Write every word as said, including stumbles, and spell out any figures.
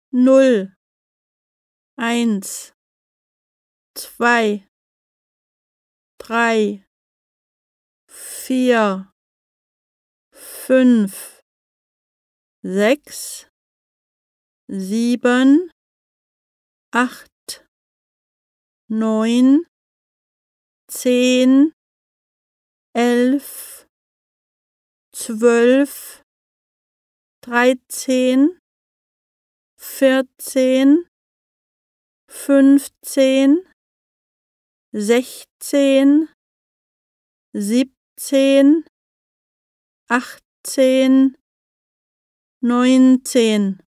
null, eins, zwei, drei, vier, fünf, sechs, sieben, acht, neun, zehn, elf, zwölf, dreizehn, vierzehn, fünfzehn, sechzehn, siebzehn, achtzehn, neunzehn.